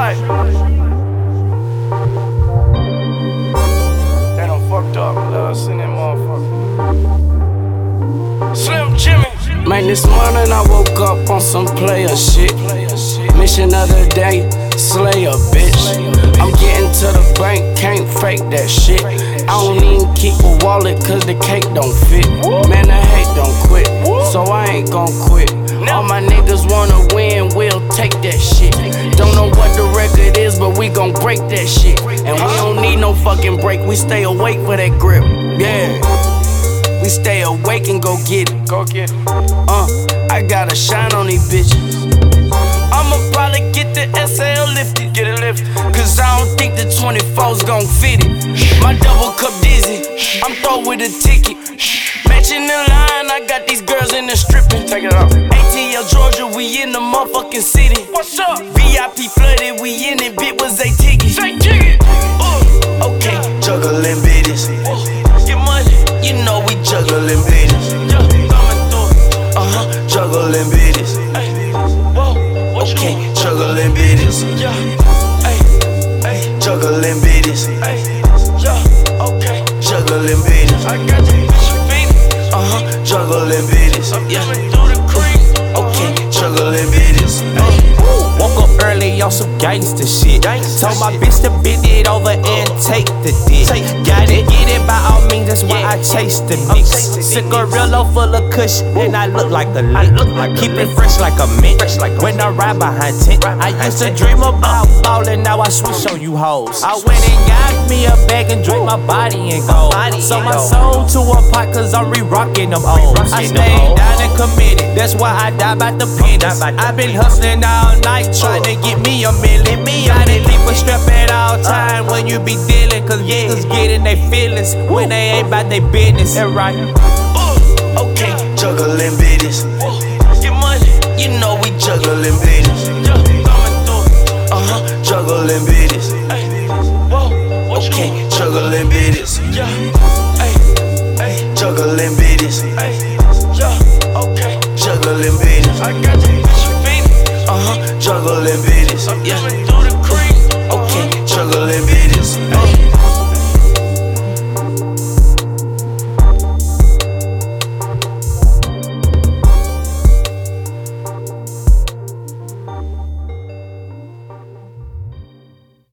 like? They done fucked up. Let us in that motherfucker. Slim Jimmy. Man, this morning I woke up on some player shit. Mission of the day, slay a bitch. I'm getting to the bank, can't fake that shit. I don't even keep a wallet cause the cake don't fit. Man, the hate don't quit, so I ain't gon' quit. All my niggas wanna win, we'll take that shit. Don't know what the record is, but we gon' break that shit. And we don't need no fucking break, we stay awake for that grip. Yeah, we stay awake and go get it. Go get it. I gotta shine on these bitches. I'ma probably get the SL lifted. Get it lifted. Cause I don't think the 24's gon' fit it. My double cup dizzy, I'm through with a ticket. Matching the line, I got these girls in the stripping. Take it off. ATL Georgia, we in the motherfucking city. What's up? VIP flooded, we in it, bit was a ticket. Say ticket. Okay, juggling bitches. Get money. You know we juggling bitches. Juggling bitches. Okay, juggling bitches. Juggling bitches. Okay, juggling bitches. I got the bitch feet. Juggling bitches. Okay, juggling bitches. Woke up early on some gangsta shit. Told my bitch to bend it over and take the dick. Gotta get it by all means, that's why I chase the mix. Cigarillo full of kush, and I look like the lick. Keep it fresh like a mint. When I ride behind tent, I used to dream about ballin', now I switch on you hoes. I went and got me a bag and drank my body in gold. Sold my soul to a pot cause I'm re-rockin' them O's. I stayed down and committed, that's why I die by the pennies. I been hustling all night, trying to get me a million. Gotta keep a strap at all time when you be dealing, cause niggas get in they feelings when they ain't about they business. That right. Okay, juggling bitches. Get money. You know we juggling bitches. Juggling bitches. Okay, juggling bitches. Juggling bitches. Okay, juggling bitches. I got the bitch feet. Juggling bitches.